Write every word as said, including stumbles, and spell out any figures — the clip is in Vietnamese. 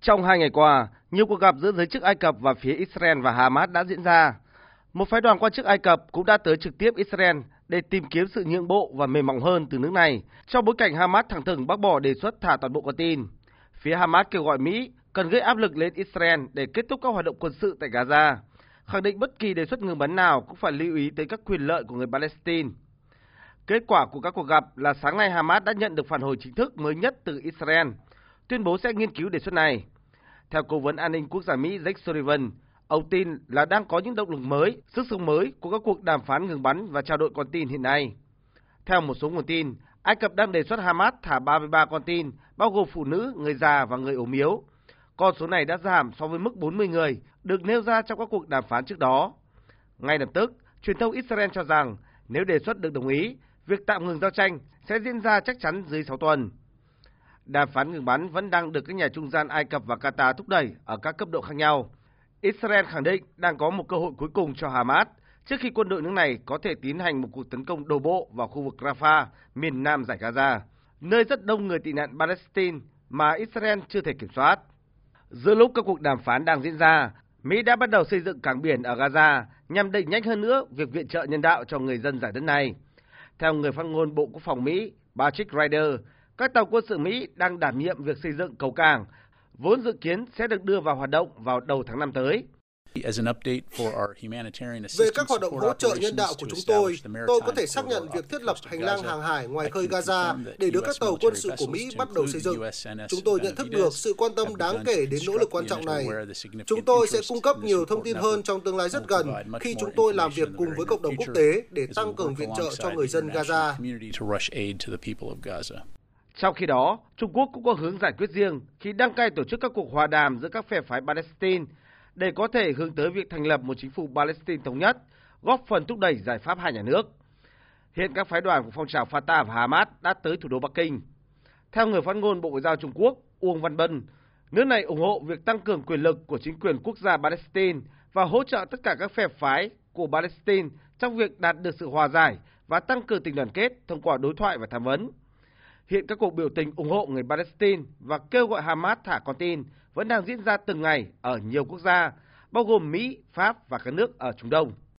Trong hai ngày qua, nhiều cuộc gặp giữa giới chức Ai Cập và phía Israel và Hamas đã diễn ra. Một phái đoàn quan chức Ai Cập cũng đã tới trực tiếp Israel để tìm kiếm sự nhượng bộ và mềm mỏng hơn từ nước này, trong bối cảnh Hamas thẳng thừng bác bỏ đề xuất thả toàn bộ con tin. Phía Hamas kêu gọi Mỹ cần gây áp lực lên Israel để kết thúc các hoạt động quân sự tại Gaza, khẳng định bất kỳ đề xuất ngừng bắn nào cũng phải lưu ý tới các quyền lợi của người Palestine. Kết quả của các cuộc gặp là sáng nay Hamas đã nhận được phản hồi chính thức mới nhất từ Israel, tuyên bố sẽ nghiên cứu đề xuất này. Theo Cố vấn An ninh Quốc gia Mỹ Jake Sullivan, ông tin là đang có những động lực mới, sức sống mới của các cuộc đàm phán ngừng bắn và trao đổi con tin hiện nay. Theo một số nguồn tin, Ai Cập đang đề xuất Hamas thả ba mươi ba con tin, bao gồm phụ nữ, người già và người ốm yếu. Con số này đã giảm so với mức bốn mươi người được nêu ra trong các cuộc đàm phán trước đó. Ngay lập tức, truyền thông Israel cho rằng nếu đề xuất được đồng ý, việc tạm ngừng giao tranh sẽ diễn ra chắc chắn dưới sáu tuần. Đàm phán ngừng bắn vẫn đang được các nhà trung gian Ai Cập và Qatar thúc đẩy ở các cấp độ khác nhau. Israel khẳng định đang có một cơ hội cuối cùng cho Hamas trước khi quân đội nước này có thể tiến hành một cuộc tấn công đổ bộ vào khu vực Rafah, miền nam dải Gaza, nơi rất đông người tị nạn Palestine mà Israel chưa thể kiểm soát. Giữa lúc các cuộc đàm phán đang diễn ra, Mỹ đã bắt đầu xây dựng cảng biển ở Gaza nhằm đẩy nhanh hơn nữa việc viện trợ nhân đạo cho người dân giải đất này. Theo người phát ngôn Bộ Quốc phòng Mỹ Patrick Ryder, các tàu quân sự Mỹ đang đảm nhiệm việc xây dựng cầu cảng, vốn dự kiến sẽ được đưa vào hoạt động vào đầu tháng năm tới. Về các hoạt động hỗ trợ nhân đạo của chúng tôi, tôi có thể xác nhận việc thiết lập hành lang hàng hải ngoài khơi Gaza để đưa các tàu quân sự của Mỹ bắt đầu xây dựng. Chúng tôi nhận thức được sự quan tâm đáng kể đến nỗ lực quan trọng này. Chúng tôi sẽ cung cấp nhiều thông tin hơn trong tương lai rất gần khi chúng tôi làm việc cùng với cộng đồng quốc tế để tăng cường viện trợ cho người dân Gaza. Trong khi đó, Trung Quốc cũng có hướng giải quyết riêng khi đăng cai tổ chức các cuộc hòa đàm giữa các phe phái Palestine để có thể hướng tới việc thành lập một chính phủ Palestine thống nhất, góp phần thúc đẩy giải pháp hai nhà nước. Hiện các phái đoàn của phong trào Fatah và Hamas đã tới thủ đô Bắc Kinh. Theo người phát ngôn Bộ Ngoại giao Trung Quốc Uông Văn Bân, nước này ủng hộ việc tăng cường quyền lực của chính quyền quốc gia Palestine và hỗ trợ tất cả các phe phái của Palestine trong việc đạt được sự hòa giải và tăng cường tình đoàn kết thông qua đối thoại và tham vấn. Hiện các cuộc biểu tình ủng hộ người Palestine và kêu gọi Hamas thả con tin vẫn đang diễn ra từng ngày ở nhiều quốc gia, bao gồm Mỹ, Pháp và các nước ở Trung Đông.